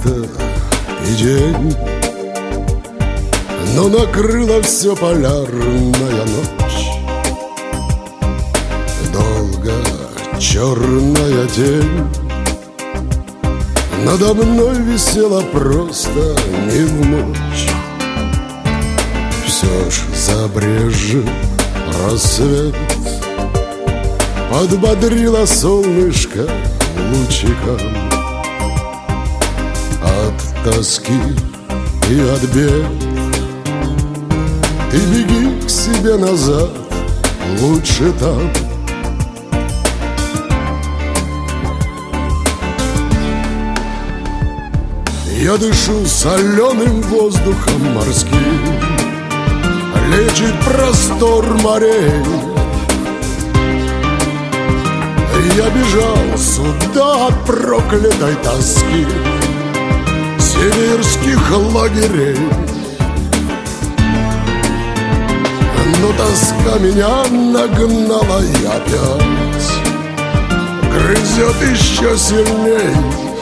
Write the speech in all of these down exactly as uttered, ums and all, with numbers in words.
когда-то и день, но накрыла все полярная ночь. Долго черная тень надо мной висела просто не в мочь. Все ж забрежил рассвет, подбодрило солнышко лучиком. От тоски и от бед ты беги к себе назад, лучше там. Я дышу соленым воздухом морским, лечит простор морей. Я бежал сюда от проклятой тоски сибирских лагерей. Но тоска меня нагнала и опять грызет еще сильней.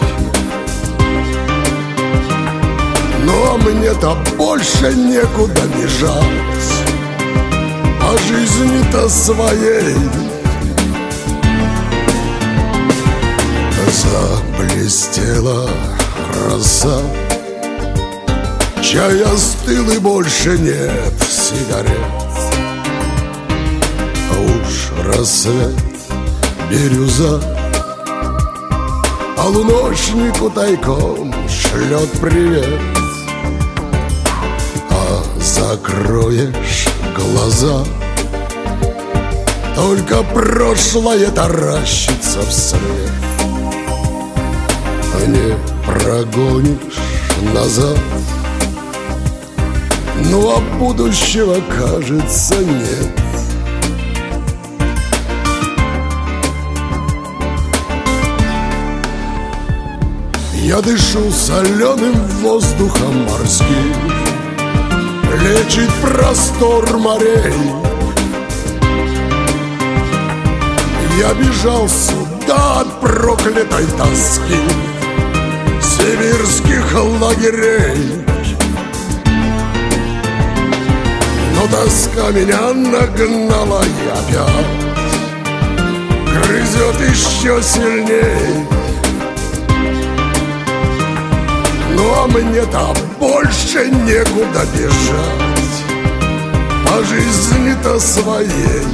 Но мне-то больше некуда бежать по жизни-то своей. Заблестела роса, чай остыл и больше нет сигарет. А уж рассвет, бирюза полуночнику тайком шлет привет. А закроешь глаза, только прошлое таращится вслед. А не прогонишь назад, ну а будущего, кажется, нет. Я дышу соленым воздухом морским, лечит простор морей. Я бежал сюда от проклятой тоски сибирских лагерей. Но тоска меня нагнала и опять грызет еще сильней. Ну а мне-то больше некуда бежать по жизни-то своей.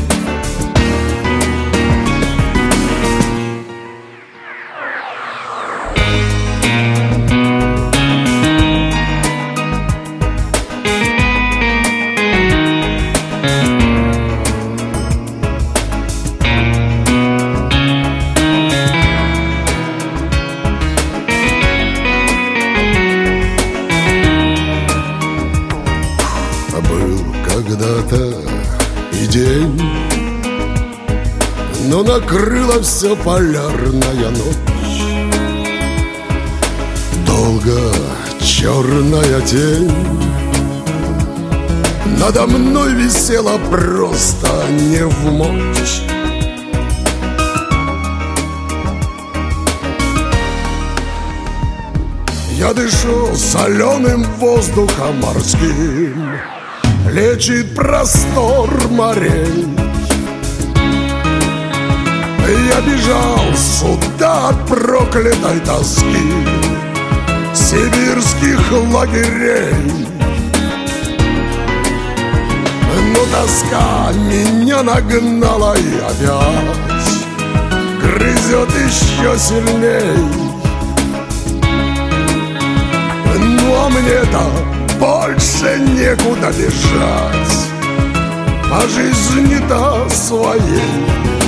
Когда-то и день, но накрыла все полярная ночь. Долго черная тень надо мной висела просто не в мочь. Я дышу соленым воздухом морским, лечит простор морей. Я бежал сюда от проклятой тоски сибирских лагерей. Но тоска меня нагнала и опять грызет еще сильней. Ну а мне-то больше некуда бежать по жизни-то своей.